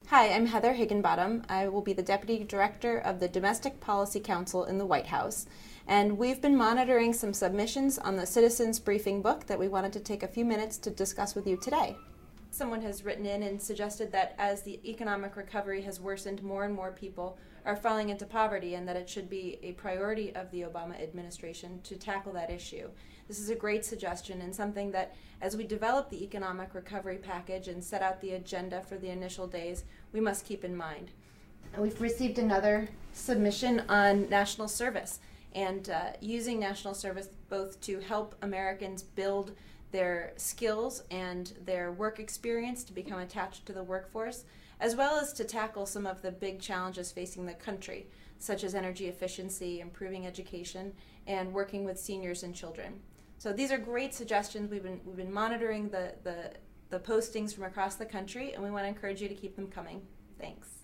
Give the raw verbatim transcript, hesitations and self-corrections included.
Hi, I'm Heather Higginbottom. I will be the Deputy Director of the Domestic Policy Council in the White House. And we've been monitoring some submissions on the Citizens Briefing book that we wanted to take a few minutes to discuss with you today. Someone has written in and suggested that as the economic recovery has worsened, more and more people are falling into poverty, and that it should be a priority of the Obama administration to tackle that issue. This is a great suggestion and something that, as we develop the economic recovery package and set out the agenda for the initial days, we must keep in mind. And we've received another submission on national service and uh, using national service both to help Americans build their skills and their work experience to become attached to the workforce, as well as to tackle some of the big challenges facing the country, such as energy efficiency, improving education, and working with seniors and children. So these are great suggestions. We've been, we've been monitoring the, the, the postings from across the country, and we want to encourage you to keep them coming. Thanks.